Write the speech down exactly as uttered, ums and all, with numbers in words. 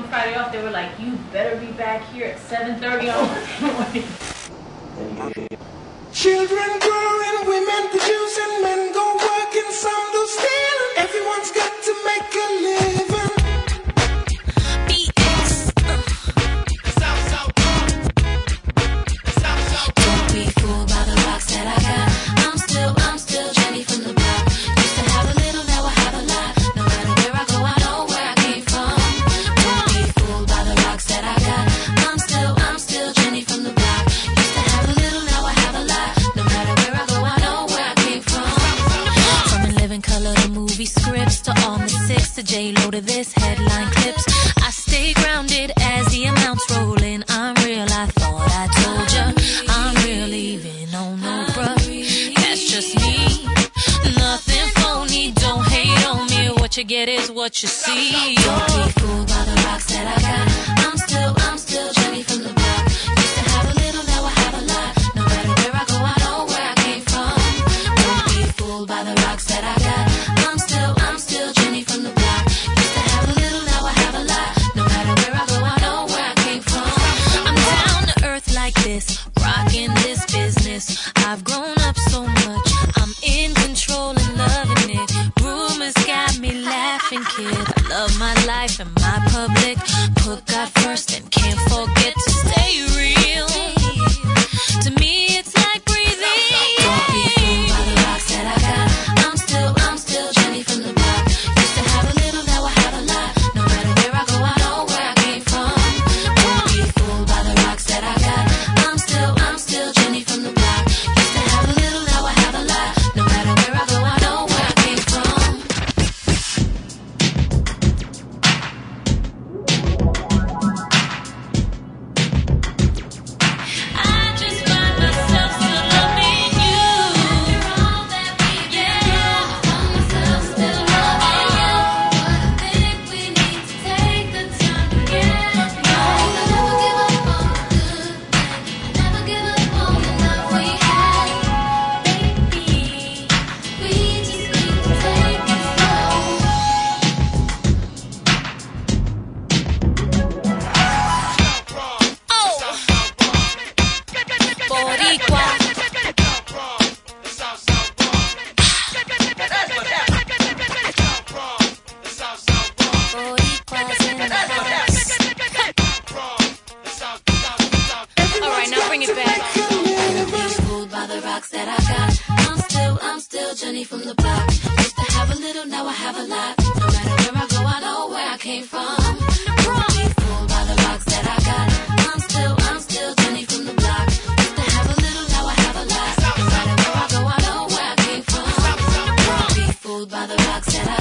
Friday off, they were like, you better be back here at seven thirty on Monday morning. Children growing, women producing, men go working, some do stealing. Everyone's got to make a living. B S uh. Don't be fooled by the rocks that I got. I'm still, I'm still Jenny from the block. Used to have a little, now I have a lot. No matter where I go, I know where I came from. Don't be fooled by the rocks that I got. I'm still, I'm still Jenny from the block. Used to have a little, now I have a lot. No matter where I go, I know where I came from. From In Living Color to movie scripts to all the six to J-Lo to this headline clips. I stay grounded as the amounts roll in. I'm real, I thought I told ya. I'm real even on no bruh. That's just me. Nothing phony, don't hate on me. What you get is what you see. Don't be fooled by the rocks that I got. I'm still, I'm still Jenny from the block. Used to have a little, now I have a lot. No matter where I go, I know where I came from. Don't be fooled by the rocks that I got. I'm still, I'm still Jenny from the block. Used to have a little, now I have a lot. No matter where I go, I know where I came from. I'm down to earth like this, rocking this business. I've grown up so much, I'm in control and loving it. Rumors got me laughing, kid. I love my life and my public. Put God first and can't forget to stay real. To me, it's like breathing. Don't be fooled by the rocks that I got. I'm still, I'm still Jenny from the block. Used to have a little, now I have a lot. No matter where I go, I know where I came from. Don't be fooled by the rocks that I got. I'm still, I'm still Jenny from the block. Used to have a little, now I have a lot. No matter where I go, I know where I came from. I just find myself still loving you. After all that we've been through, I find myself still loving you. But I think we need to take the time to get to know. I never give up on the good thing. I never give up on the love we had. Baby, we just need to take it slow. Oh, Boricua. Boricua's in the house. All right, now bring it back. Don't be fooled by the rocks that I got. I'm still, I'm still Jenny from the block. Used to have a little, now I have a lot. No matter where I go, I know where I came from. Don't be fooled by the rocks that I got. I'm still, I'm still Jenny from the block. Used to have a little, now I have a lot. No matter where I go, I know where I came from. Don't be fooled by the rocks that I